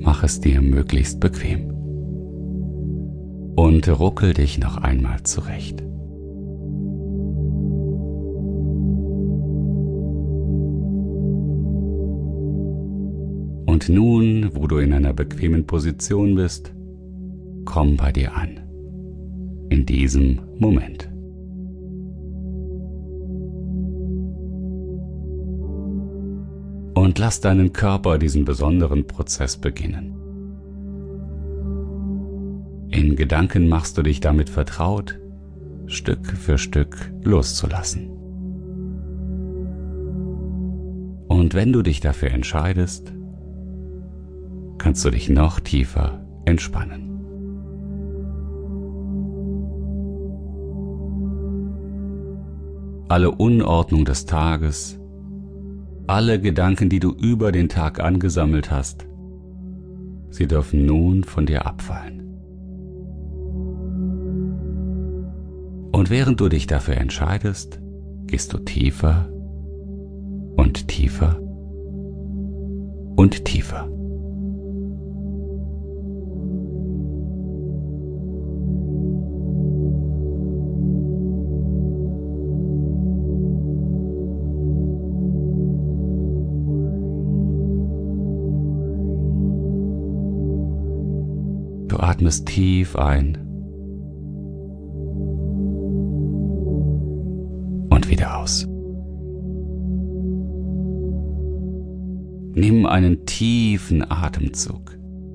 mach es dir möglichst bequem und ruckel dich noch einmal zurecht. Und nun, wo du in einer bequemen Position bist, komm bei dir an, in diesem Moment. Und lass deinen Körper diesen besonderen Prozess beginnen. In Gedanken machst du dich damit vertraut, Stück für Stück loszulassen. Und wenn du dich dafür entscheidest, kannst du dich noch tiefer entspannen. Alle Unordnung des Tages, alle Gedanken, die du über den Tag angesammelt hast, sie dürfen nun von dir abfallen. Und während du dich dafür entscheidest, gehst du tiefer und tiefer und tiefer. Du atmest tief ein und wieder aus. Nimm einen tiefen Atemzug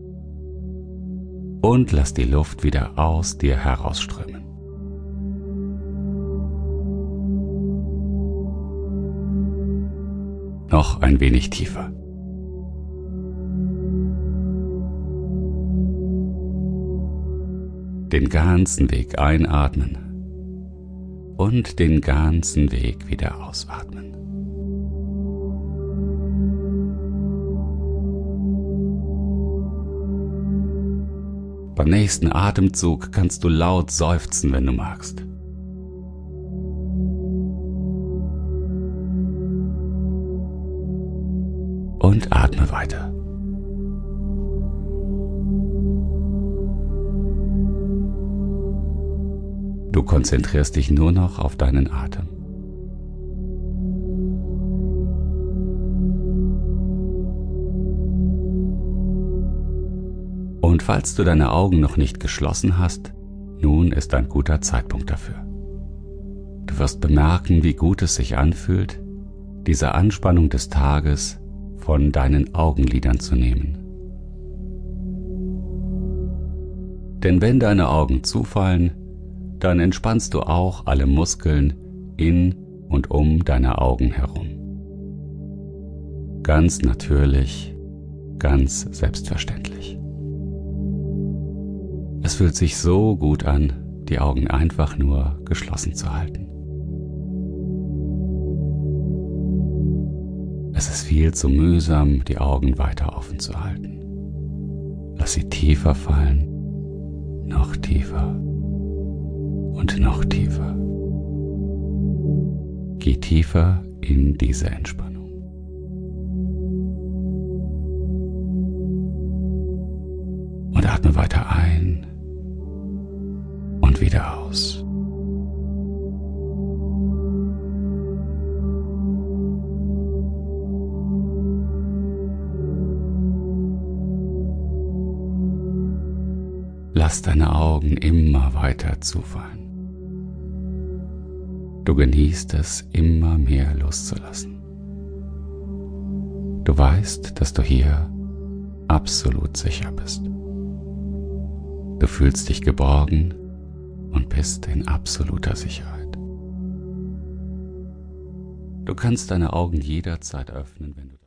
und lass die Luft wieder aus dir herausströmen. Noch ein wenig tiefer. Den ganzen Weg einatmen und den ganzen Weg wieder ausatmen. Beim nächsten Atemzug kannst du laut seufzen, wenn du magst. Und atme weiter. Du konzentrierst dich nur noch auf deinen Atem. Und falls du deine Augen noch nicht geschlossen hast, nun ist ein guter Zeitpunkt dafür. Du wirst bemerken, wie gut es sich anfühlt, diese Anspannung des Tages von deinen Augenlidern zu nehmen. Denn wenn deine Augen zufallen, dann entspannst du auch alle Muskeln in und um deine Augen herum. Ganz natürlich, ganz selbstverständlich. Es fühlt sich so gut an, die Augen einfach nur geschlossen zu halten. Es ist viel zu mühsam, die Augen weiter offen zu halten. Lass sie tiefer fallen, noch tiefer. Und noch tiefer. Geh tiefer in diese Entspannung. Und atme weiter ein und wieder aus. Lass deine Augen immer weiter zufallen. Du genießt es, immer mehr loszulassen. Du weißt, dass du hier absolut sicher bist. Du fühlst dich geborgen und bist in absoluter Sicherheit. Du kannst deine Augen jederzeit öffnen, wenn du